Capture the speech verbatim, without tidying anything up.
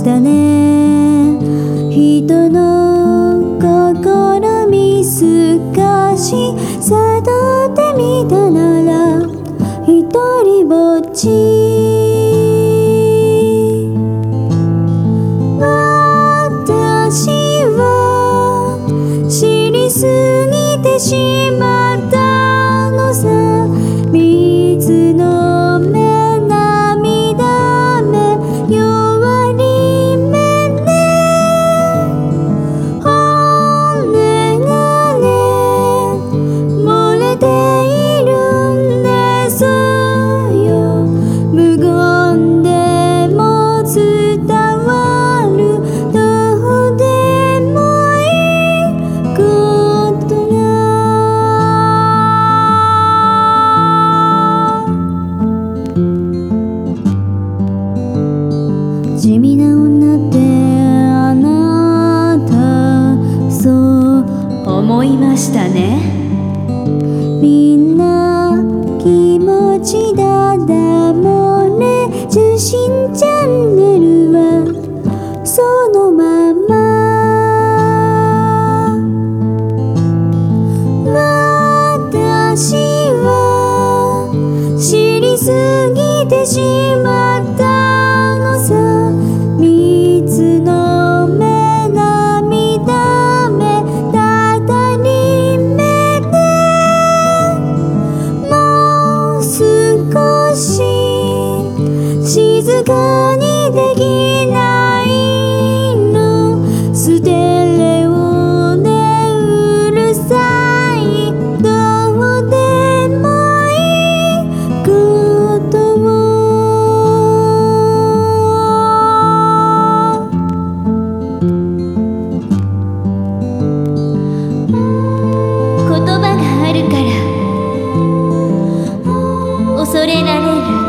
したね。人の心見透かし悟ってみたなら一人ぼっち。私は知りすぎてしまったのさ。水の目涙目弱り目ね。骨がね漏れているんですよ。無言でも伝わるどうでもいいことが。地味な女ってあなたそう思いましたね。みんな気持ちだだ漏れ受信チャンネルはそのまま。私は知りすぎてしまったのさ。水の目涙目たたり目でもう少し静かにできないの。捨てれをねうるさいどうでもいいことを。言葉があるから恐れられる。